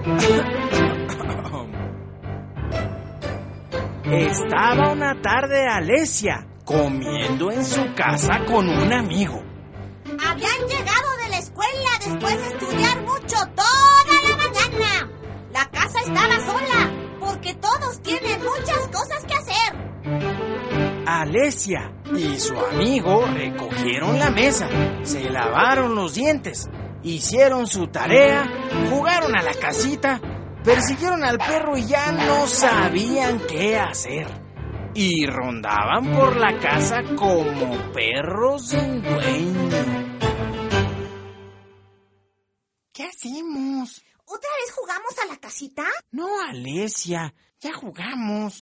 Estaba una tarde Alesia comiendo en su casa con un amigo. Habían llegado de la escuela después de estudiar mucho toda la mañana. La casa estaba sola porque todos tienen muchas cosas que hacer. Alesia y su amigo recogieron la mesa, se lavaron los dientes, hicieron su tarea, jugaron a la casita, persiguieron al perro y ya no sabían qué hacer. Y rondaban por la casa como perros sin dueño. ¿Qué hacemos? ¿Otra vez jugamos a la casita? No, Alesia, ya jugamos.